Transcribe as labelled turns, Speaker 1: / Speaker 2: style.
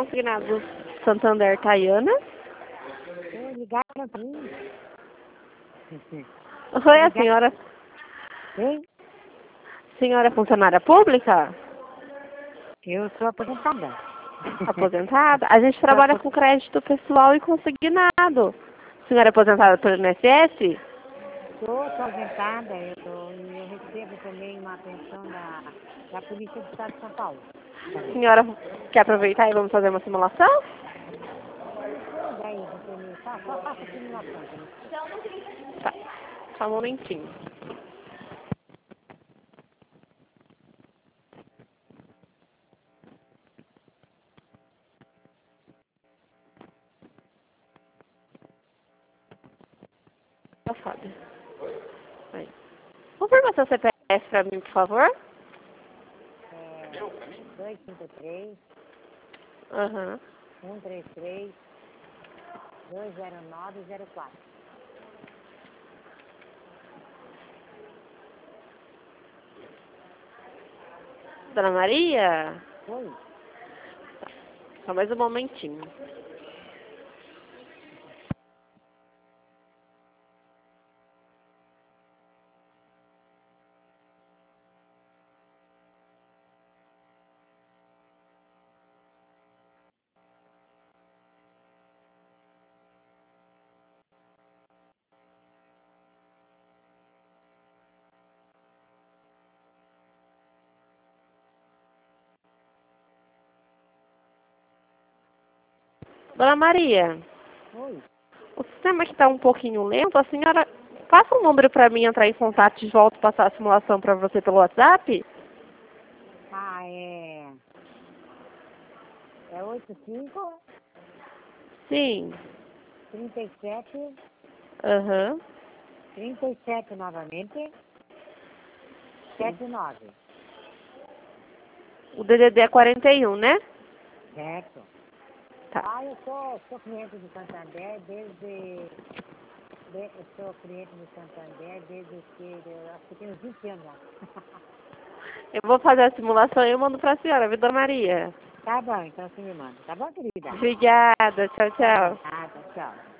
Speaker 1: consignado Santander Tayana.
Speaker 2: Ligaram pra mim.
Speaker 1: Oi, a senhora.
Speaker 2: Hein?
Speaker 1: Senhora é funcionária pública?
Speaker 2: Eu sou aposentada.
Speaker 1: Aposentada? A gente trabalha com crédito pessoal e consignado. Senhora é aposentada pelo INSS?
Speaker 2: Sou aposentada, eu recebo também uma pensão da Polícia do Estado de São Paulo.
Speaker 1: Senhora quer aproveitar e vamos fazer uma simulação?
Speaker 2: Daí, você me só faça a simulação.
Speaker 1: Tá, só um momentinho. Fábio. Aí. Confirma seu CPF pra mim, por favor.
Speaker 2: 253
Speaker 1: Aham.
Speaker 2: 133 20904.
Speaker 1: Dona Maria?
Speaker 2: Oi?
Speaker 1: Só mais um momentinho. Dona Maria,
Speaker 2: Oi?
Speaker 1: o sistema aqui está um pouquinho lento. A senhora passa um número para mim entrar em contato de volta e passar a simulação para você pelo WhatsApp?
Speaker 2: É 85
Speaker 1: Sim.
Speaker 2: 37
Speaker 1: Aham.
Speaker 2: 37 novamente 79.
Speaker 1: O DDD é 41, né?
Speaker 2: Certo.
Speaker 1: Tá.
Speaker 2: Eu sou cliente do Santander eu sou cliente do Santander desde que eu acho que tenho 20 anos lá.
Speaker 1: Eu vou fazer a simulação e eu mando para a senhora, viu, Dona Maria?
Speaker 2: Tá bom, então você me manda. Tá bom, querida?
Speaker 1: Obrigada. Tchau, tchau.
Speaker 2: Nada, tchau.